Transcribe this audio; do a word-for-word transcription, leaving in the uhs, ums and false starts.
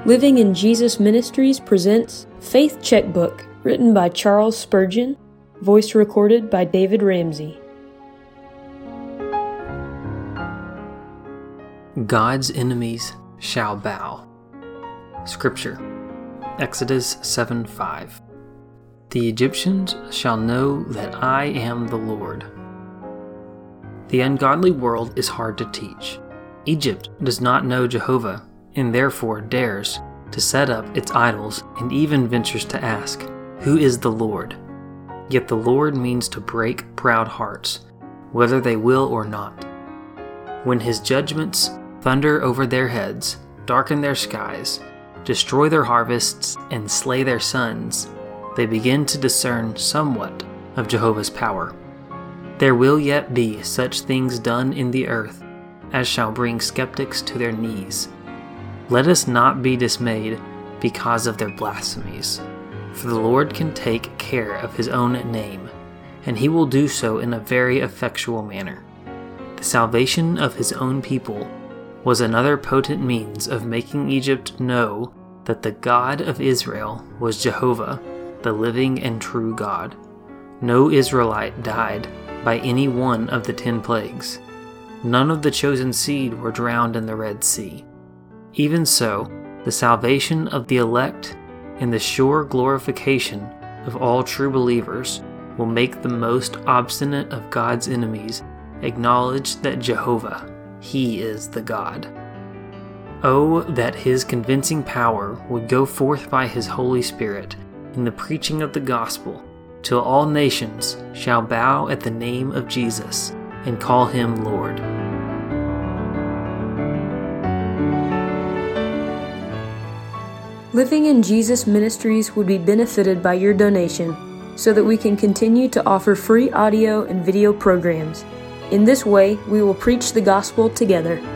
Living in Jesus Ministries presents Faith Checkbook, written by Charles Spurgeon, voice recorded by David Ramsey. God's enemies shall bow. Scripture, Exodus seven five. The Egyptians shall know that I am the Lord. The ungodly world is hard to teach. Egypt does not know Jehovah, and therefore dares to set up its idols and even ventures to ask, "Who is the Lord?" Yet the Lord means to break proud hearts, whether they will or not. When his judgments thunder over their heads, darken their skies, destroy their harvests, and slay their sons, they begin to discern somewhat of Jehovah's power. There will yet be such things done in the earth as shall bring skeptics to their knees. Let us not be dismayed because of their blasphemies, for the Lord can take care of his own name, and he will do so in a very effectual manner. The salvation of his own people was another potent means of making Egypt know that the God of Israel was Jehovah, the living and true God. No Israelite died by any one of the ten plagues. None of the chosen seed were drowned in the Red Sea. Even so, the salvation of the elect and the sure glorification of all true believers will make the most obstinate of God's enemies acknowledge that Jehovah, he is the God. Oh, that his convincing power would go forth by his Holy Spirit in the preaching of the gospel, till all nations shall bow at the name of Jesus and call him Lord. Living in Jesus Ministries would be benefited by your donation so that we can continue to offer free audio and video programs. In this way, we will preach the gospel together.